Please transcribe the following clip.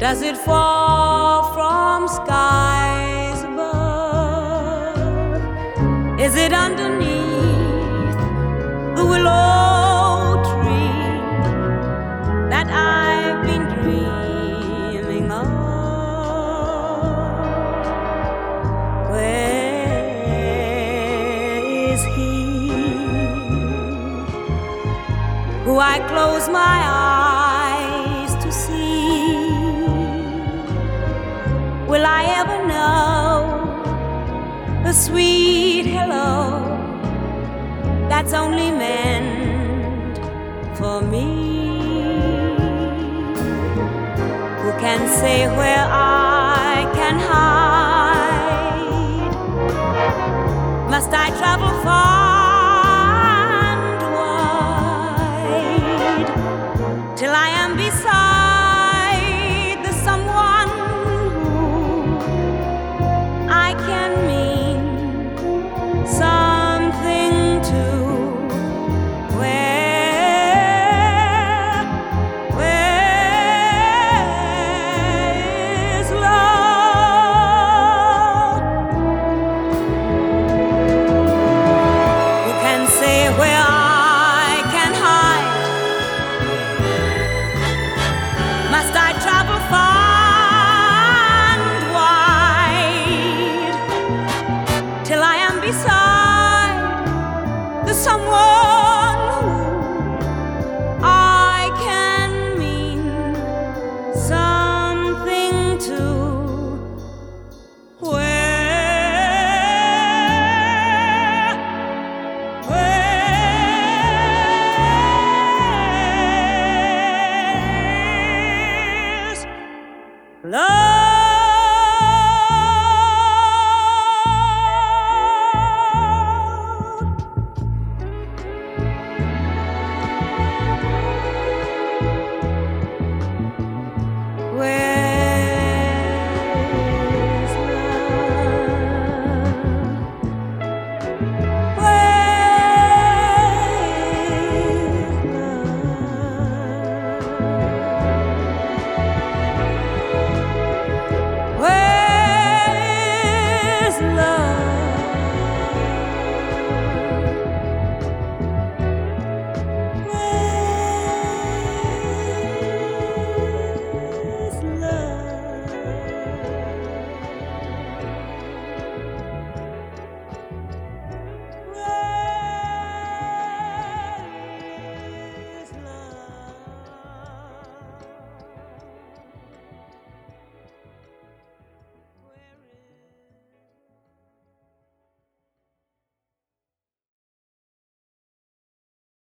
Does it fall from skies above? Is it underneath the willow tree that I've been dreaming of? Where is he who I close my eyes to see? Will I ever know the sweet hello that's only meant for me? Who can say where I can hide? Must I travel far and wide till I am beside the someone who I can mean something to? Where is love? Who can say where I can hide? Must I travel far and wide till I am beside the someone